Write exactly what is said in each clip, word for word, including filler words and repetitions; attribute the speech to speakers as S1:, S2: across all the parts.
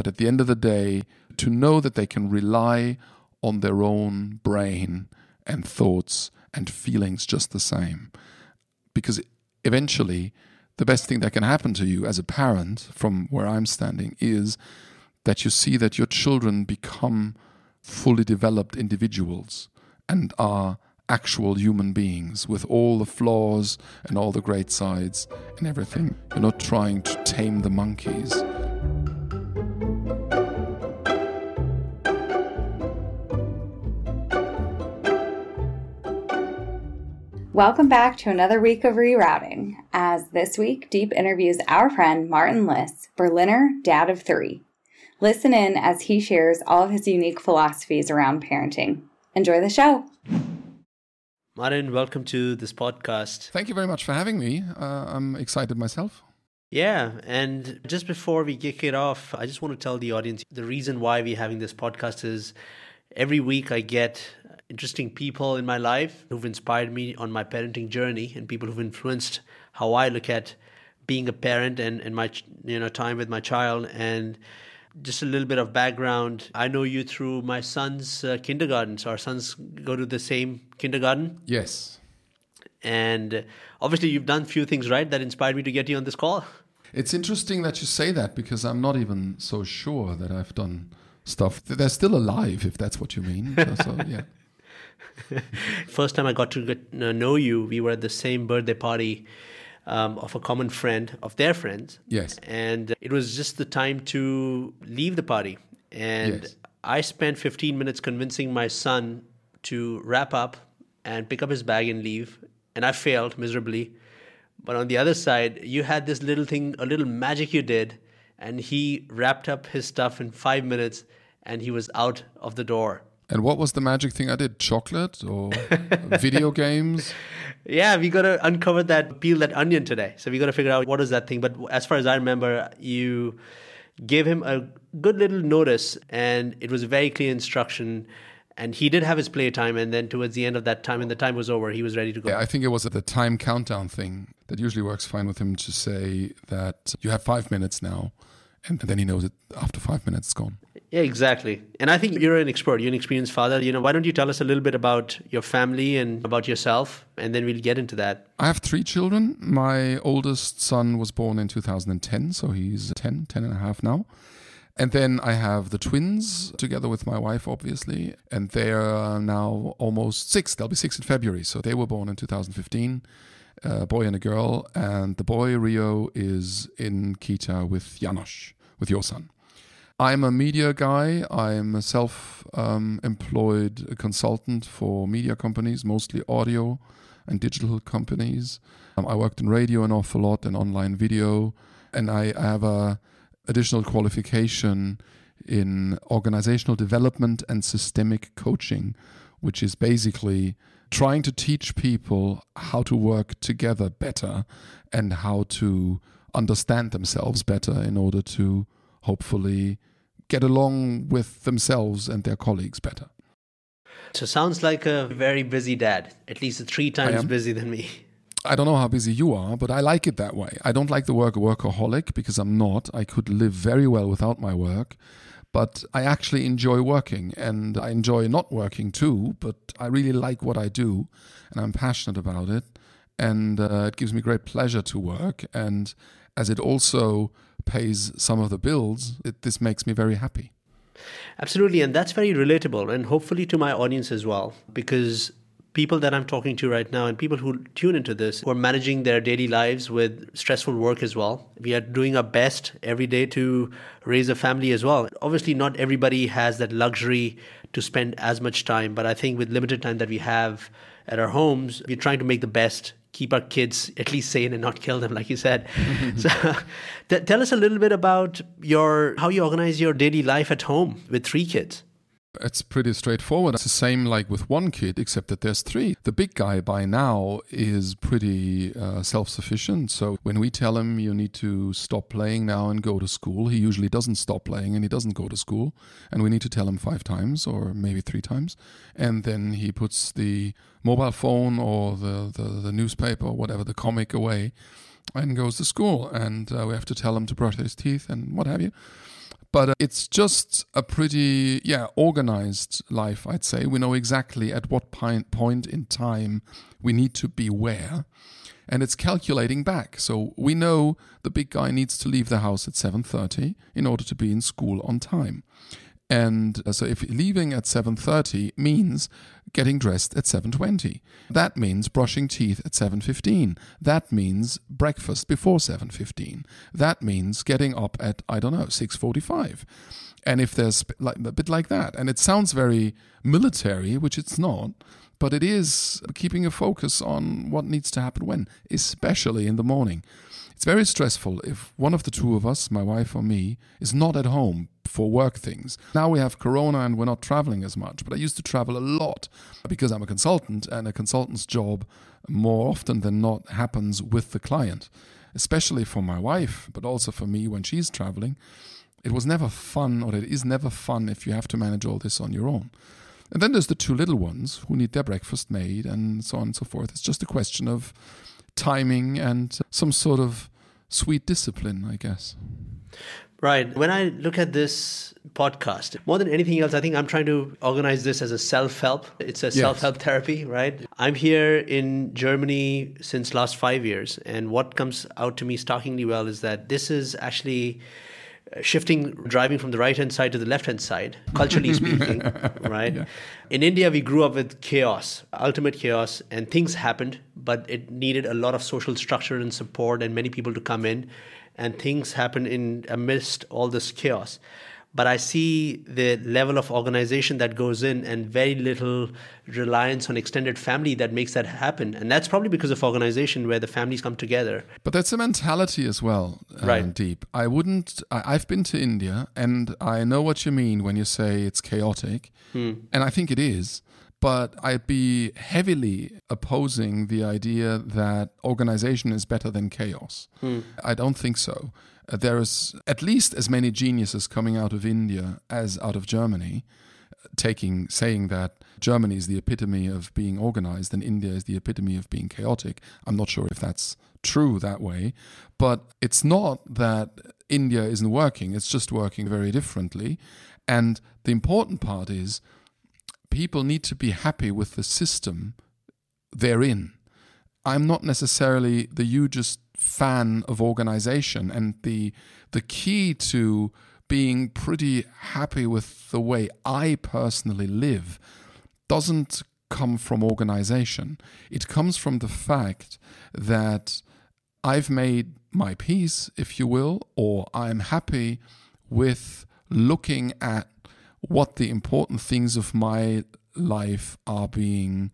S1: But at the end of the day, to know that they can rely on their own brain and thoughts and feelings just the same. Because eventually, the best thing that can happen to you as a parent, from where I'm standing, is that you see that your children become fully developed individuals and are actual human beings with all the flaws and all the great sides and everything. You're not trying to tame the monkeys.
S2: Welcome back to another week of Rerouting, as this week Deep interviews our friend Martin Liss, Berliner, dad of three. Listen in as he shares all of his unique philosophies around parenting. Enjoy the show.
S3: Martin, welcome to this podcast.
S1: Thank you very much for having me. Uh, I'm excited myself.
S3: Yeah, and just before we kick it off, I just want to tell the audience the reason why we're having this podcast is every week I get interesting people in my life who've inspired me on my parenting journey and people who've influenced how I look at being a parent and, and my you know time with my child. And just a little bit of background, I know you through my son's uh, kindergarten. So our sons go to the same kindergarten.
S1: Yes.
S3: And obviously you've done a few things right that inspired me to get you on this call.
S1: It's interesting that you say that because I'm not even so sure that I've done stuff. They're still alive, if that's what you mean. So, yeah.
S3: First time I got to get, uh, know you, we were at the same birthday party um, of a common friend of their friends.
S1: Yes.
S3: And it was just the time to leave the party. And
S1: yes.
S3: I spent fifteen minutes convincing my son to wrap up and pick up his bag and leave. And I failed miserably. But on the other side, you had this little thing, a little magic you did. And he wrapped up his stuff in five minutes and he was out of the door.
S1: And what was the magic thing I did? Chocolate or video games?
S3: Yeah, we got to uncover that, peel that onion today. So we got to figure out what is that thing. But as far as I remember, you gave him a good little notice and it was a very clear instruction. And he did have his playtime. And then towards the end of that time, when the time was over, he was ready to go.
S1: Yeah, I think it was at the time countdown thing that usually works fine with him to say that you have five minutes now. And then he knows it after five minutes it's gone.
S3: Yeah, exactly. And I think you're an expert. You're an experienced father. You know, why don't you tell us a little bit about your family and about yourself, and then we'll get into that.
S1: I have three children. My oldest son was born in two thousand ten, so he's ten, ten and a half now. And then I have the twins together with my wife, obviously, and they're now almost six. They'll be six in February, so they were born in two thousand fifteen. A boy and a girl, and the boy, Rio, is in Kita with Janosch, with your son. I'm a media guy. I'm a self-employed um, consultant for media companies, mostly audio and digital companies. Um, I worked in radio an awful lot and online video, and I, I have a additional qualification in organizational development and systemic coaching, which is basically trying to teach people how to work together better and how to understand themselves better in order to hopefully get along with themselves and their colleagues better.
S3: So sounds like a very busy dad, at least three times busy than me.
S1: I don't know how busy you are, but I like it that way. I don't like the word workaholic because I'm not. I could live very well without my work. But I actually enjoy working, and I enjoy not working too, but I really like what I do, and I'm passionate about it, and uh, it gives me great pleasure to work, and as it also pays some of the bills, it, this makes me very happy.
S3: Absolutely, and that's very relatable, and hopefully to my audience as well, because people that I'm talking to right now and people who tune into this who are managing their daily lives with stressful work as well. We are doing our best every day to raise a family as well. Obviously, not everybody has that luxury to spend as much time, but I think with limited time that we have at our homes, we're trying to make the best, keep our kids at least sane and not kill them, like you said. So t- tell us a little bit about your how you organize your daily life at home with three kids.
S1: It's pretty straightforward. It's the same like with one kid, except that there's three. The big guy by now is pretty uh, self-sufficient. So when we tell him you need to stop playing now and go to school, he usually doesn't stop playing and he doesn't go to school. And we need to tell him five times or maybe three times. And then he puts the mobile phone or the, the, the newspaper or whatever, the comic away and goes to school. And uh, we have to tell him to brush his teeth and what have you. But uh, it's just a pretty, yeah, organized life, I'd say. We know exactly at what point, point in time we need to be where. And it's calculating back. So we know the big guy needs to leave the house at seven thirty in order to be in school on time. And so if leaving at seven thirty means getting dressed at seven twenty. That means brushing teeth at seven fifteen. That means breakfast before seven fifteen. That means getting up at, I don't know, six forty-five. And if there's like a bit like that, and it sounds very military, which it's not, but it is keeping a focus on what needs to happen when, especially in the morning. It's very stressful if one of the two of us, my wife or me, is not at home for work things. Now we have Corona and we're not traveling as much, but I used to travel a lot because I'm a consultant, and a consultant's job more often than not happens with the client, especially for my wife, but also for me when she's traveling. It was never fun, or it is never fun if you have to manage all this on your own. And then there's the two little ones who need their breakfast made and so on and so forth. It's just a question of timing and some sort of sweet discipline, I guess.
S3: Right. When I look at this podcast, more than anything else, I think I'm trying to organize this as a self-help. It's a yes. self-help therapy, right? I'm here in Germany since last five years. And what comes out to me starkly well is that this is actually shifting, driving from the right-hand side to the left-hand side, culturally speaking, right? Yeah. In India, we grew up with chaos, ultimate chaos, and things happened, but it needed a lot of social structure and support and many people to come in, and things happened in amidst all this chaos. But I see the level of organization that goes in and very little reliance on extended family that makes that happen. And that's probably because of organization where the families come together.
S1: But that's a mentality as well, uh,
S3: right.
S1: Deep. I wouldn't, I, I've been to India and I know what you mean when you say it's chaotic. Hmm. And I think it is. But I'd be heavily opposing the idea that organization is better than chaos. Hmm. I don't think so. Uh, there is at least as many geniuses coming out of India as out of Germany, taking saying that Germany is the epitome of being organized and India is the epitome of being chaotic. I'm not sure if that's true that way, but it's not that India isn't working. It's just working very differently. And the important part is people need to be happy with the system they're in. I'm not necessarily the hugest fan of organization, and the the key to being pretty happy with the way I personally live doesn't come from organization. It comes from the fact that I've made my peace, if you will, or I'm happy with looking at what the important things of my life are being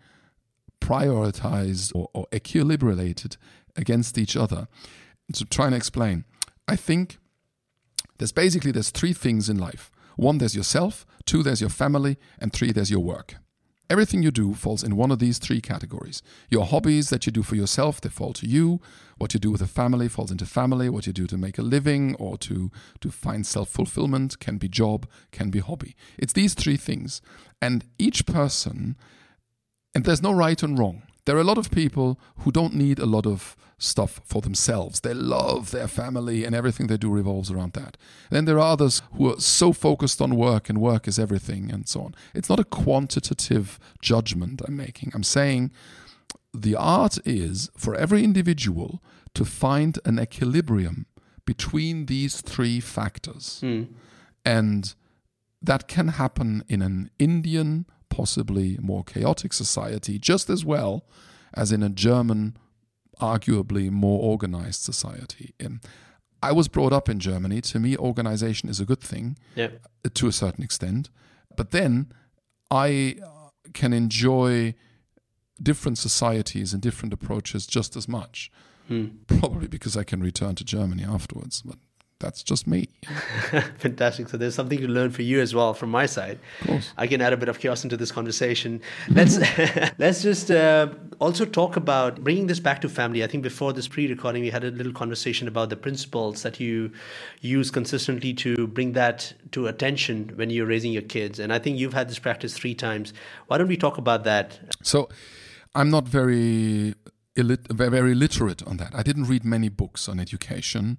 S1: prioritized or, or equilibrated against each other. So trying to explain, I think there's basically there's three things in life. One, there's yourself. Two, there's your family. And three, there's your work. Everything you do falls in one of these three categories. Your hobbies that you do for yourself, they fall to you. What you do with a family falls into family. What you do to make a living or to, to find self-fulfillment can be job, can be hobby. It's these three things. And each person, and there's no right and wrong. There are a lot of people who don't need a lot of stuff for themselves. They love their family and everything they do revolves around that. Then there are others who are so focused on work and work is everything and so on. It's not a quantitative judgment I'm making. I'm saying the art is for every individual to find an equilibrium between these three factors. Mm. And that can happen in an Indian, possibly more chaotic society just as well as in a German, arguably more organized society. Um, I was brought up in Germany. To me, organization is a good thing, yeah, to a certain extent. But then I can enjoy different societies and different approaches just as much. Hmm. Probably because I can return to Germany afterwards. But that's just me.
S3: Fantastic. So there's something to learn for you as well from my side. Of course. I can add a bit of chaos into this conversation. Let's let's just uh, also talk about bringing this back to family. I think before this pre-recording, we had a little conversation about the principles that you use consistently to bring that to attention when you're raising your kids. And I think you've had this practice three times. Why don't we talk about that?
S1: So I'm not very, illit- very literate on that. I didn't read many books on education.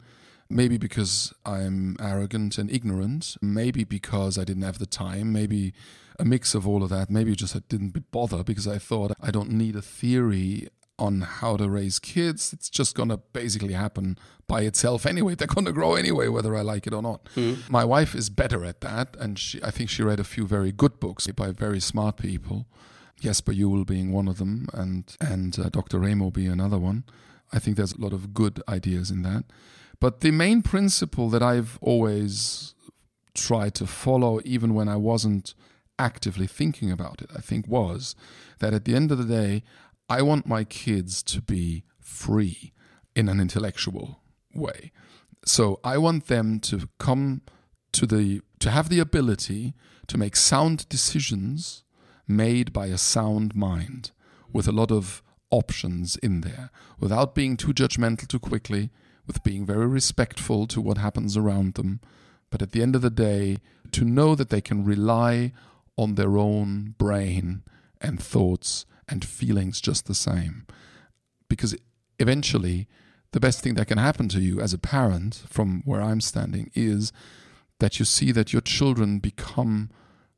S1: Maybe because I'm arrogant and ignorant, maybe because I didn't have the time, maybe a mix of all of that, maybe just I didn't bother because I thought I don't need a theory on how to raise kids. It's just going to basically happen by itself anyway. They're going to grow anyway, whether I like it or not. Mm. My wife is better at that, and she, I think she read a few very good books by very smart people. Jesper Juul being one of them, and, and uh, Doctor Ramo being another one. I think there's a lot of good ideas in that. But the main principle that I've always tried to follow, even when I wasn't actively thinking about it, I think was that at the end of the day, I want my kids to be free in an intellectual way. So I want them to come to the, to have the ability to make sound decisions made by a sound mind with a lot of options in there, without being too judgmental too quickly, with being very respectful to what happens around them. But at the end of the day, to know that they can rely on their own brain and thoughts and feelings just the same. Because eventually, the best thing that can happen to you as a parent, from where I'm standing, is that you see that your children become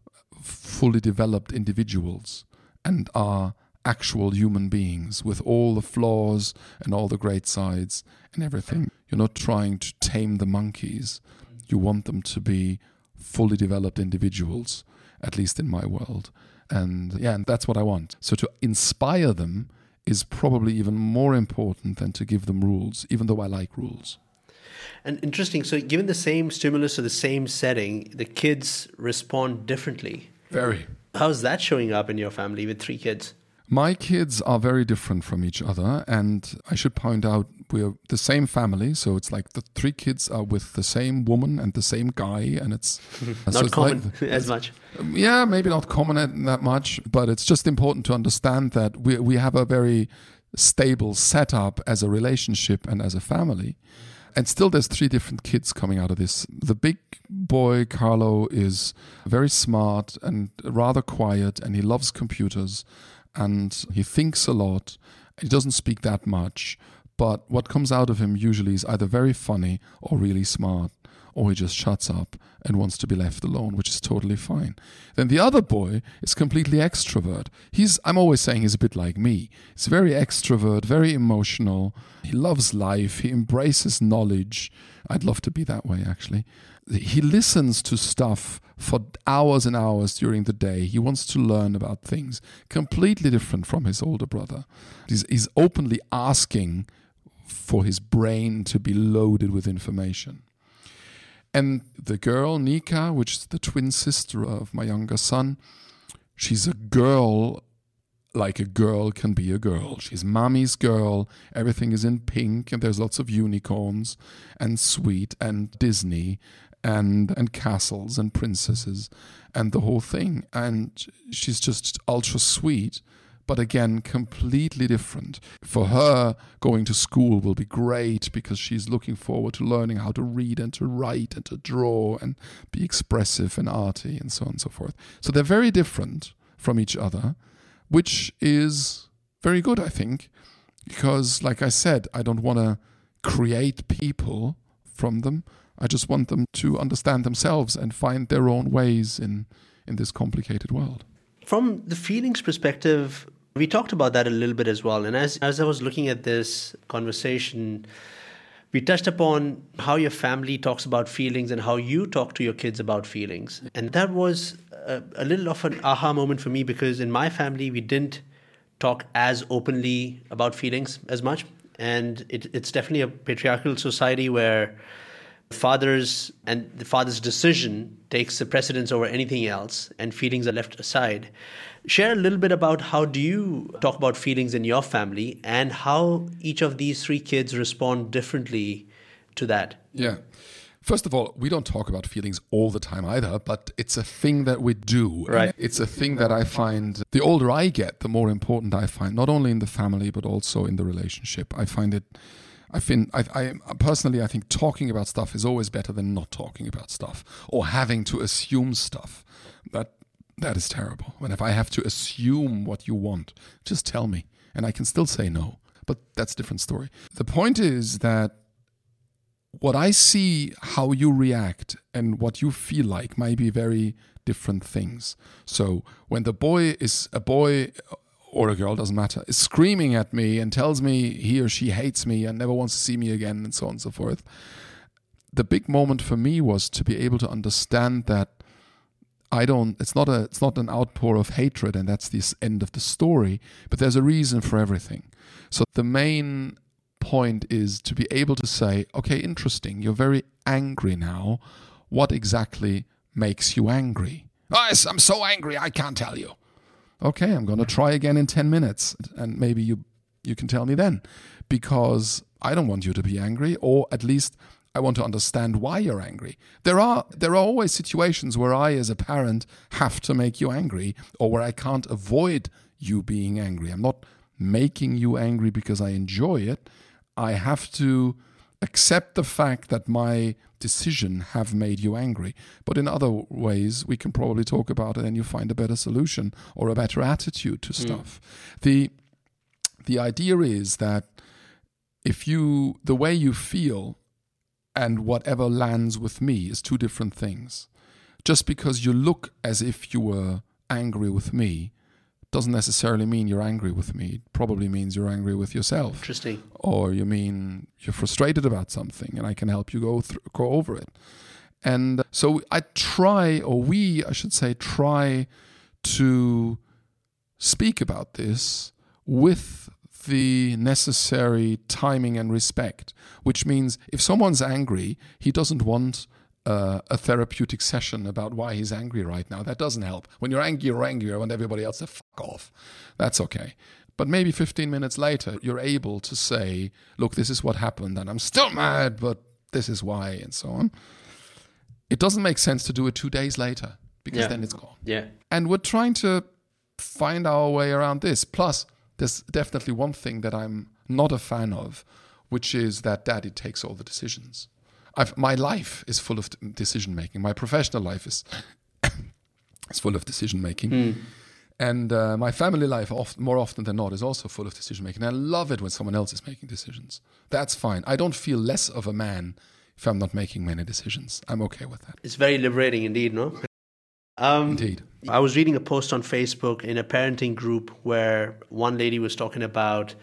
S1: fully developed individuals and are actual human beings with all the flaws and all the great sides and everything. You're not trying to tame the monkeys. You want them to be fully developed individuals, at least in my world. And yeah, and that's what I want. So to inspire them is probably even more important than to give them rules, even though I like rules.
S3: And interesting, so given the same stimulus or the same setting, the kids respond differently.
S1: Very.
S3: How's that showing up in your family with three kids?
S1: My kids are very different from each other, and I should point out we're the same family, so it's like the three kids are with the same woman and the same guy, and it's
S3: not
S1: so it's
S3: common
S1: like,
S3: as much.
S1: Yeah, maybe not common that much, but it's just important to understand that we we have a very stable setup as a relationship and as a family. And still there's three different kids coming out of this. The big boy, Carlo, is very smart and rather quiet, and he loves computers, and he thinks a lot. He doesn't speak that much, but what comes out of him usually is either very funny or really smart, or he just shuts up and wants to be left alone, which is totally fine. Then the other boy is completely extrovert. He's, I'm always saying he's a bit like me. He's very extrovert, very emotional. He loves life. He embraces knowledge. I'd love to be that way, actually. He listens to stuff for hours and hours during the day. He wants to learn about things completely different from his older brother. He's, he's openly asking for his brain to be loaded with information. And the girl, Nika, which is the twin sister of my younger son, she's a girl like a girl can be a girl. She's mommy's girl. Everything is in pink, and there's lots of unicorns and sweet and Disney and and castles and princesses and the whole thing. And she's just ultra sweet, but again, completely different. For her, going to school will be great because she's looking forward to learning how to read and to write and to draw and be expressive and arty and so on and so forth. So they're very different from each other, which is very good, I think, because, like I said, I don't want to create people from them. I just want them to understand themselves and find their own ways in, in this complicated world.
S3: From the feelings perspective, we talked about that a little bit as well. And as, as I was looking at this conversation, we touched upon how your family talks about feelings and how you talk to your kids about feelings. And that was a, a little of an aha moment for me, because in my family, we didn't talk as openly about feelings as much. And it, it's definitely a patriarchal society where fathers and the father's decision takes the precedence over anything else, and feelings are left aside. Share a little bit about how do you talk about feelings in your family and how each of these three kids respond differently to that.
S1: Yeah. First of all, we don't talk about feelings all the time either, but it's a thing that we do.
S3: Right.
S1: It's a thing that I find, the older I get, the more important I find, not only in the family, but also in the relationship. I find it I think, I, I personally, I think talking about stuff is always better than not talking about stuff or having to assume stuff. That that is terrible. When if I have to assume what you want, just tell me, and I can still say no. But that's a different story. The point is that what I see, how you react and what you feel like might be very different things. So when the boy is a boy or a girl, doesn't matter, is screaming at me and tells me he or she hates me and never wants to see me again and so on and so forth, the big moment for me was to be able to understand that I don't, it's not a, it's not an outpour of hatred and that's the end of the story, but there's a reason for everything. So the main point is to be able to say, okay, interesting, you're very angry now. What exactly makes you angry? Oh, yes, I'm so angry, I can't tell you. Okay, I'm going to try again in ten minutes and maybe you you can tell me then, because I don't want you to be angry, or at least I want to understand why you're angry. There are there are always situations where I as a parent have to make you angry, or where I can't avoid you being angry. I'm not making you angry because I enjoy it. I have to accept the fact that my decision have made you angry. But in other ways, we can probably talk about it and you find a better solution or a better attitude to stuff. Mm. The the idea is that if you, the way you feel and whatever lands with me is two different things. Just because you look as if you were angry with me doesn't necessarily mean you're angry with me. It probably means you're angry with yourself.
S3: Interesting.
S1: Or you mean you're frustrated about something and I can help you go through, go over it. And so I try, or we, I should say, try to speak about this with the necessary timing and respect, which means if someone's angry, he doesn't want Uh, a therapeutic session about why he's angry right now. That doesn't help. When you're angry, you're angry. I want everybody else to fuck off. That's okay. But maybe fifteen minutes later, you're able to say, look, this is what happened and I'm still mad, but this is why, and so on. It doesn't make sense to do it two days later because
S3: yeah.
S1: then it's gone.
S3: Yeah.
S1: And we're trying to find our way around this. Plus, there's definitely one thing that I'm not a fan of, which is that daddy takes all the decisions. I've, my life is full of decision making. My professional life is is full of decision making, mm. and uh, my family life, often, more often than not, is also full of decision making. I love it when someone else is making decisions. That's fine. I don't feel less of a man if I'm not making many decisions. I'm okay with that.
S3: It's very liberating, indeed, no? Um,
S1: indeed.
S3: I was reading a post on Facebook in a parenting group where one lady was talking about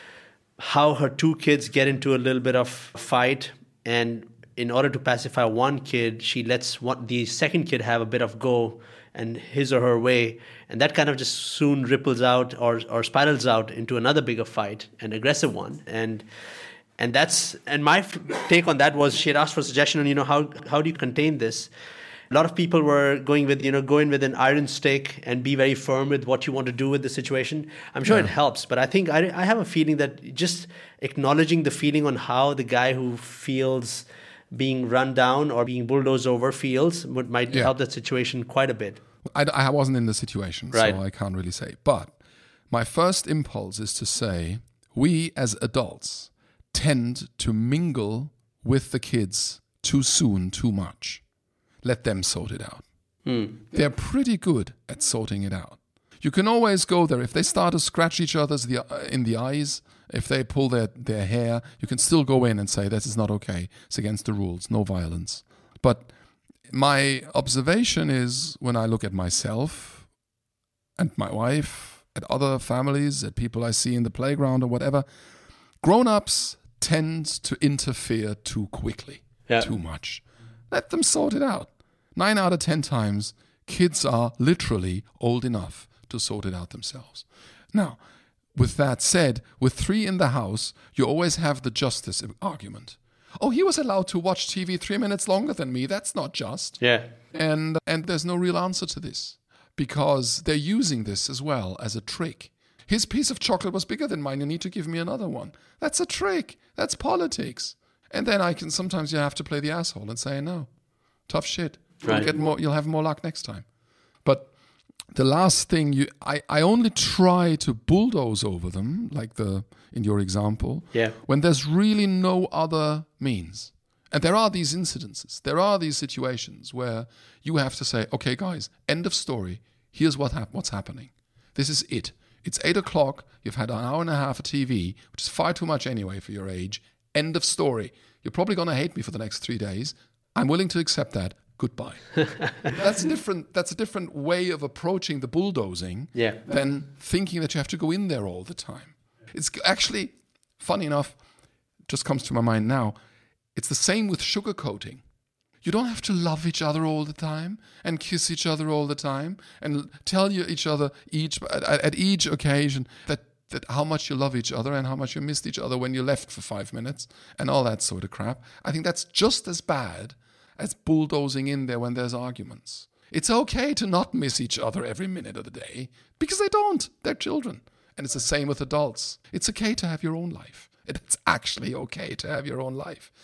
S3: how her two kids get into a little bit of a fight, and in order to pacify one kid, she lets one, the second kid have a bit of go and his or her way. And that kind of just soon ripples out or or spirals out into another bigger fight, an aggressive one. And and that's and my take on that was she had asked for a suggestion on, you know, how how do you contain this? A lot of people were going with, you know, go in with an iron stick and be very firm with what you want to do with the situation. I'm sure yeah. it helps, but I think I, I have a feeling that just acknowledging the feeling on how the guy who feels being run down or being bulldozed over feels would, might yeah. help that situation quite a bit.
S1: I, I wasn't in the situation, right. so I can't really say. But my first impulse is to say we as adults tend to mingle with the kids too soon, too much. Let them sort it out. Hmm. They're pretty good at sorting it out. You can always go there. If they start to scratch each other in the eyes, if they pull their, their hair, you can still go in and say, this is not okay. It's against the rules. No violence. But my observation is when I look at myself and my wife, at other families, at people I see in the playground or whatever, grown-ups tend to interfere too quickly, yeah. too much. Let them sort it out. Nine out of ten times, kids are literally old enough to sort it out themselves. Now, with that said, with three in the house, you always have the justice argument. Oh, he was allowed to watch T V three minutes longer than me. That's not just.
S3: Yeah.
S1: And and there's no real answer to this because they're using this as well as a trick. His piece of chocolate was bigger than mine. You need to give me another one. That's a trick. That's politics. And then I can sometimes you have to play the asshole and say no. Tough shit. Right. You'll get more. You'll have more luck next time. But the last thing you, I, I only try to bulldoze over them, like the in your example,
S3: yeah.
S1: when there's really no other means. And there are these incidences, there are these situations where you have to say, okay, guys, end of story. Here's what hap- what's happening. This is it. It's eight o'clock. You've had an hour and a half of T V, which is far too much anyway for your age. End of story. You're probably going to hate me for the next three days. I'm willing to accept that. Goodbye. That's a different. That's a different way of approaching the bulldozing
S3: yeah.
S1: than thinking that you have to go in there all the time. It's actually, funny enough, just comes to my mind now. It's the same with sugarcoating. You don't have to love each other all the time and kiss each other all the time and tell you each other each at, at each occasion that, that how much you love each other and how much you missed each other when you left for five minutes and all that sort of crap. I think that's just as bad as bulldozing in there when there's arguments. It's okay to not miss each other every minute of the day because they don't. They're children. And it's the same with adults. It's okay to have your own life. It's actually okay to have your own life.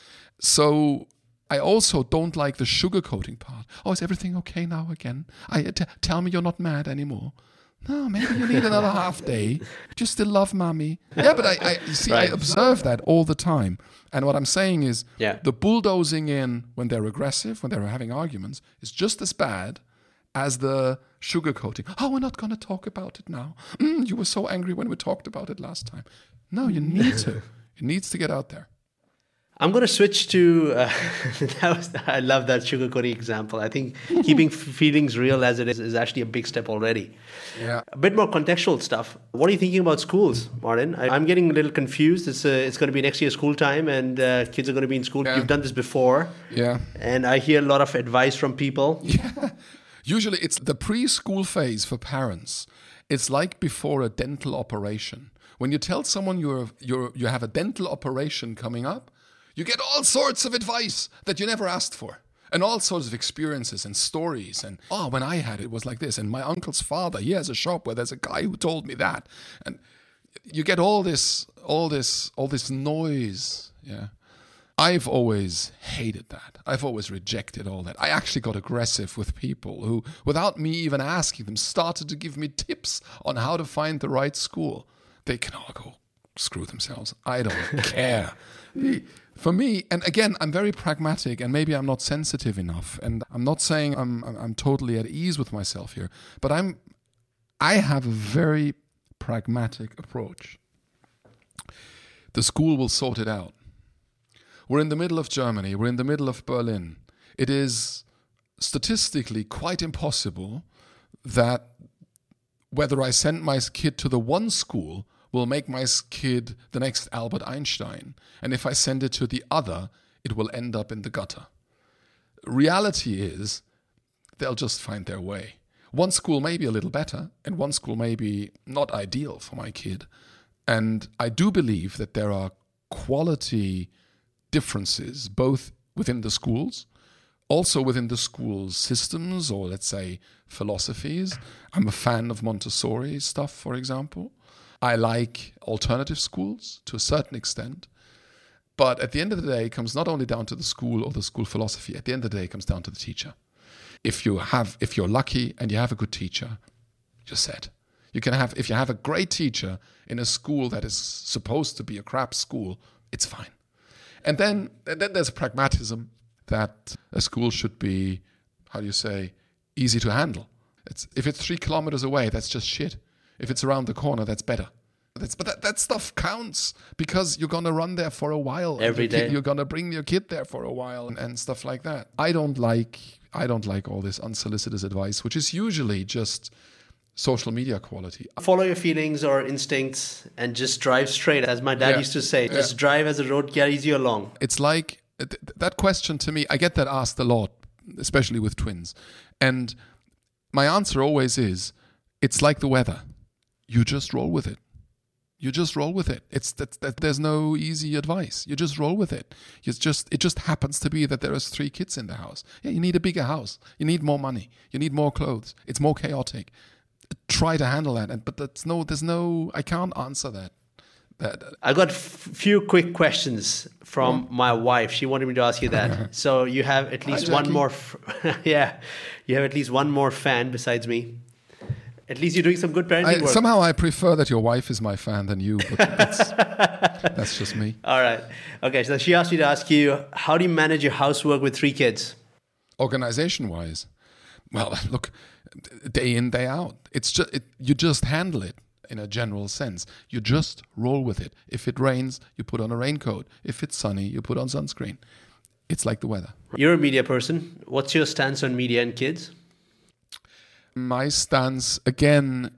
S1: So I also don't like the sugarcoating part. Oh, is everything okay now again? I t- Tell me you're not mad anymore. No, maybe you need another half day. Do you still love mommy? Yeah, but I, I you see, right. I observe that all the time. And what I'm saying is
S3: yeah.
S1: the bulldozing in when they're aggressive, when they're having arguments, is just as bad as the sugarcoating. Oh, we're not going to talk about it now. Mm, you were so angry when we talked about it last time. No, you need to. It needs to get out there.
S3: I'm going to switch to, uh, that was, I love that sugarcoating example. I think keeping f- feelings real as it is is actually a big step already.
S1: Yeah.
S3: A bit more contextual stuff. What are you thinking about schools, Martin? I, I'm getting a little confused. It's uh, it's going to be next year school time and uh, kids are going to be in school.
S1: Yeah.
S3: You've done this before.
S1: Yeah.
S3: And I hear a lot of advice from people.
S1: Yeah. Usually it's the preschool phase for parents. It's like before a dental operation. When you tell someone you're you're you have a dental operation coming up, you get all sorts of advice that you never asked for. And all sorts of experiences and stories. And, oh, when I had it, it was like this. And my uncle's father, he has a shop where there's a guy who told me that. And you get all this, all this, all this noise. Yeah. I've always hated that. I've always rejected all that. I actually got aggressive with people who, without me even asking them, started to give me tips on how to find the right school. They can all go screw themselves. I don't care. For me, and again, I'm very pragmatic, and maybe I'm not sensitive enough, and I'm not saying I'm I'm totally at ease with myself here, but I'm I have a very pragmatic approach. The school will sort it out. We're in the middle of Germany. We're in the middle of Berlin. It is statistically quite impossible that whether I send my kid to the one school will make my kid the next Albert Einstein. And if I send it to the other, it will end up in the gutter. Reality is, they'll just find their way. One school may be a little better, and one school may be not ideal for my kid. And I do believe that there are quality differences, both within the schools, also within the school systems, or let's say philosophies. I'm a fan of Montessori stuff, for example. I like alternative schools to a certain extent. But at the end of the day, it comes not only down to the school or the school philosophy. At the end of the day, it comes down to the teacher. If you have, if you're lucky and you have a good teacher, you're set. You can have, if you have a great teacher in a school that is supposed to be a crap school, it's fine. And then, and then there's a pragmatism that a school should be, how do you say, easy to handle. It's, if it's three kilometers away, that's just shit. If it's around the corner, that's better. That's, but that, that stuff counts because you're going to run there for a while.
S3: Every day.
S1: Kid, you're going to bring your kid there for a while and, and stuff like that. I don't like I don't like all this unsolicited advice, which is usually just social media quality.
S3: Follow your feelings or instincts and just drive straight. As my dad
S1: yeah.
S3: used to say, just
S1: yeah.
S3: drive as the road carries you along.
S1: It's like th- that question to me, I get that asked a lot, especially with twins. And my answer always is, it's like the weather. You just roll with it. You just roll with it. It's that, that there's no easy advice. You just roll with it. It's just it just happens to be that there is three kids in the house. Yeah, you need a bigger house. You need more money. You need more clothes. It's more chaotic. Try to handle that. And but that's no. There's no. I can't answer that. That
S3: I got a f- few quick questions from
S1: oh.
S3: my wife. She wanted me to ask you that. So you have at least
S1: Hi,
S3: one
S1: Jackie.
S3: more. F- yeah, you have at least one more fan besides me. At least you're doing some good parenting
S1: I,
S3: work.
S1: somehow I prefer that your wife is my fan than you, but that's, that's just me.
S3: All right. Okay, so she asked me to ask you, how do you manage your housework with three kids?
S1: Organization-wise, well, look, day in, day out. It's just it, you just handle it. in a general sense. You just roll with it. If it rains, you put on a raincoat. If it's sunny, you put on sunscreen. It's like the weather.
S3: You're a media person. What's your stance on media and kids?
S1: My stance, again,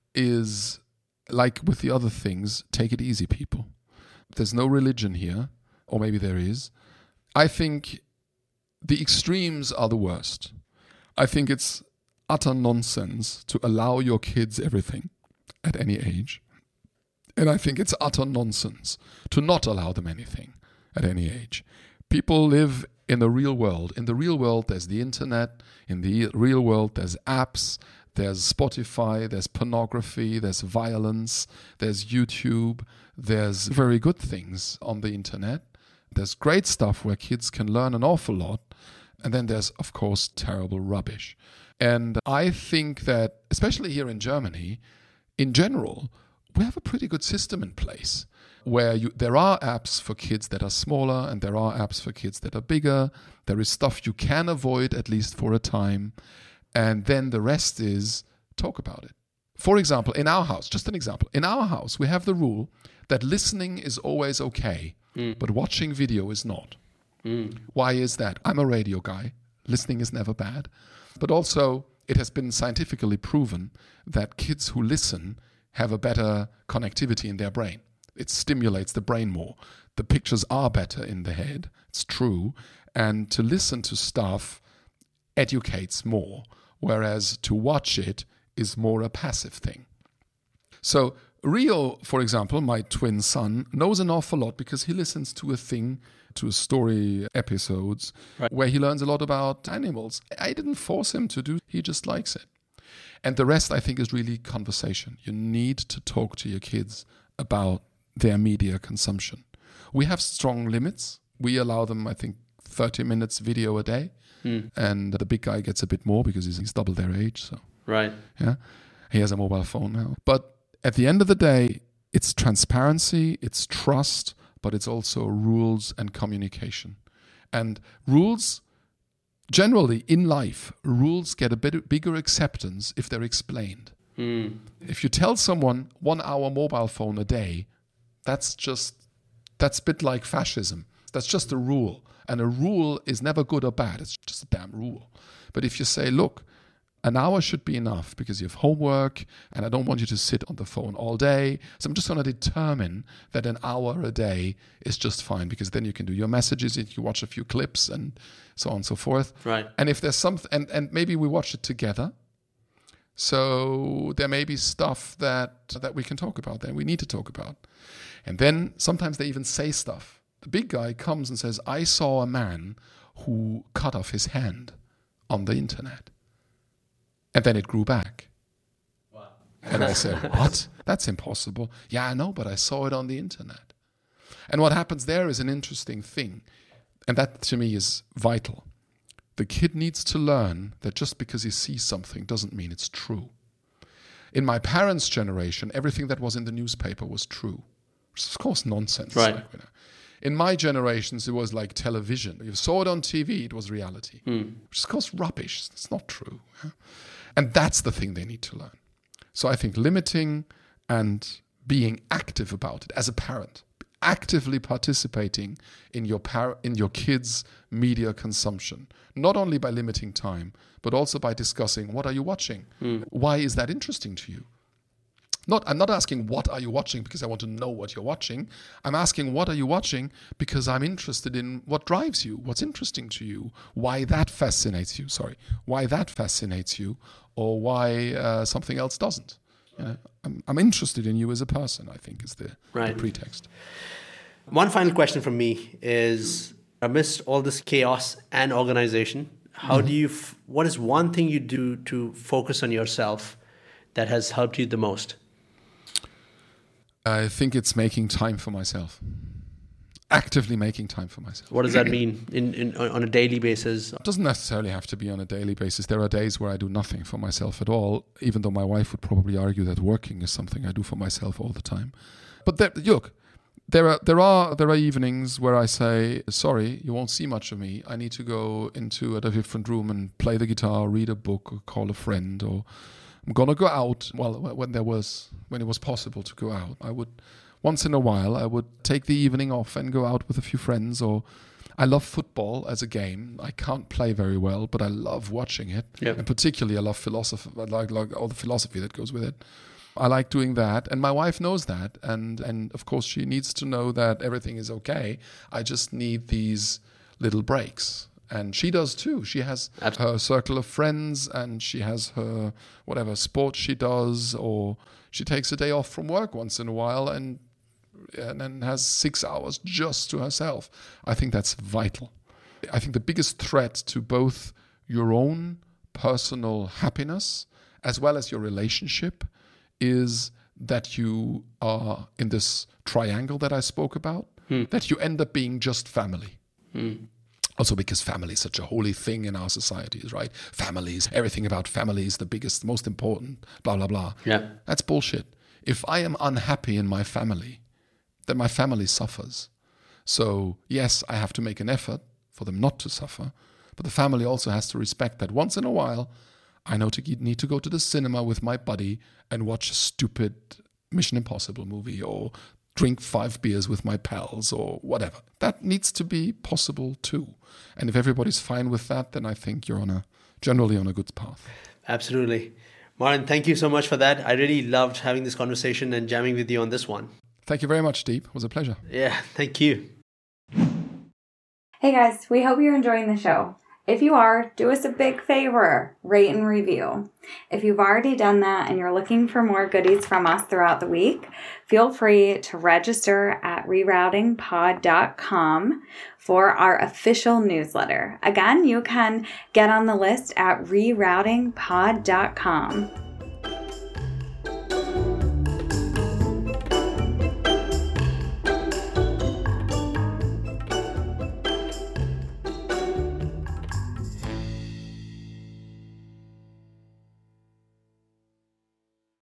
S1: is like with the other things, take it easy, people. There's no religion here, or maybe there is. I think the extremes are the worst. I think it's utter nonsense to allow your kids everything at any age. And I think it's utter nonsense to not allow them anything at any age. People live in the real world. In the real world, there's the internet. In the real world, there's apps. There's Spotify. There's pornography. There's violence. There's YouTube. There's very good things on the internet. There's great stuff where kids can learn an awful lot. And then there's, of course, terrible rubbish. And I think that, especially here in Germany, in general, we have a pretty good system in place where you, there are apps for kids that are smaller and there are apps for kids that are bigger. There is stuff you can avoid, at least for a time. And then the rest is talk about it. For example, in our house, just an example, in our house, we have the rule that listening is always okay, mm. but watching video is not. Mm. Why is that? I'm a radio guy. Listening is never bad. But also, it has been scientifically proven that kids who listen have a better connectivity in their brain. It stimulates the brain more. The pictures are better in the head. It's true. And to listen to stuff educates more, whereas to watch it is more a passive thing. So Rio, for example, my twin son, knows an awful lot because he listens to a thing, to a story episodes, right, where he learns a lot about animals. I didn't force him to do, he just likes it. And the rest, I think, is really conversation. You need to talk to your kids about their media consumption. We have strong limits. We allow them, I think, thirty minutes video a day. Mm. And the big guy gets a bit more because he's, he's double their age. So
S3: right.
S1: Yeah. He has a mobile phone now. But at the end of the day, it's transparency, it's trust, but it's also rules and communication. And rules, generally in life, rules get a bit bigger acceptance if they're explained. Mm. If you tell someone one hour mobile phone a day, that's just, that's a bit like fascism. That's just a rule. And a rule is never good or bad. It's just a damn rule. But if you say, look, an hour should be enough because you have homework and I don't want you to sit on the phone all day. So I'm just going to determine that an hour a day is just fine because then you can do your messages, you can watch a few clips and so on and so forth.
S3: Right.
S1: And if there's something, and, and maybe we watch it together. So there may be stuff that, that we can talk about, that we need to talk about. And then sometimes they even say stuff. The big guy comes and says, I saw a man who cut off his hand on the internet. And then it grew back. Wow. And I said, what? That's impossible. Yeah, I know, but I saw it on the internet. And what happens there is an interesting thing. And that, to me, is vital. The kid needs to learn that just because he sees something doesn't mean it's true. In my parents' generation, everything that was in the newspaper was true. Which is, of course, nonsense.
S3: Right.
S1: Like, you know. In my generations, it was like television. You saw it on T V, it was reality. Mm. Which is, of course, rubbish. It's not true. Yeah? And that's the thing they need to learn. So I think limiting and being active about it as a parent, actively participating in your par- in your kids' media consumption, not only by limiting time, but also by discussing what are you watching? Mm. Why is that interesting to you? Not, I'm not asking what are you watching because I want to know what you're watching. I'm asking what are you watching because I'm interested in what drives you, what's interesting to you, why that fascinates you, sorry, why that fascinates you, or why uh, something else doesn't. You know, I'm, I'm interested in you as a person, I think, is the, right. the pretext.
S3: One final question from me is, amidst all this chaos and organization, how mm-hmm. do you, f- what is one thing you do to focus on yourself that has helped you the most?
S1: I think it's making time for myself. Actively making time for myself.
S3: What does that mean in, in on a daily basis?
S1: It doesn't necessarily have to be on a daily basis. There are days where I do nothing for myself at all, even though my wife would probably argue that working is something I do for myself all the time. But there, look, there are there are there are evenings where I say, sorry, you won't see much of me. I need to go into a different room and play the guitar, read a book, or call a friend, or I'm gonna go out. Well, when there was when it was possible to go out, I would once in a while I would take the evening off and go out with a few friends. Or I love football as a game. I can't play very well, but I love watching it. Yep. And particularly, I love philosophy. I like, like all the philosophy that goes with it. I like doing that, and my wife knows that, and and of course she needs to know that everything is okay. I just need these little breaks. And she does too. She has her circle of friends, and she has her whatever sport she does, or she takes a day off from work once in a while and and then has six hours just to herself. I think that's vital. I think the biggest threat to both your own personal happiness as well as your relationship is that you are in this triangle that I spoke about, hmm. that you end up being just family. Hmm. Also because family is such a holy thing in our societies, right? Families, everything about family is the biggest, most important, blah, blah, blah.
S3: Yeah.
S1: That's bullshit. If I am unhappy in my family, then my family suffers. So yes, I have to make an effort for them not to suffer, but the family also has to respect that once in a while, I know to need to go to the cinema with my buddy and watch a stupid Mission Impossible movie, or drink five beers with my pals, or whatever. That needs to be possible too. And if everybody's fine with that, then I think you're on a generally on a good path.
S3: Absolutely. Martin, thank you so much for that. I really loved having this conversation and jamming with you on this one.
S1: Thank you very much, Deep. It was a pleasure.
S3: Yeah, thank you.
S2: Hey guys, we hope you're enjoying the show. If you are, do us a big favor, rate and review. If you've already done that and you're looking for more goodies from us throughout the week, feel free to register at rerouting pod dot com for our official newsletter. Again, you can get on the list at rerouting pod dot com.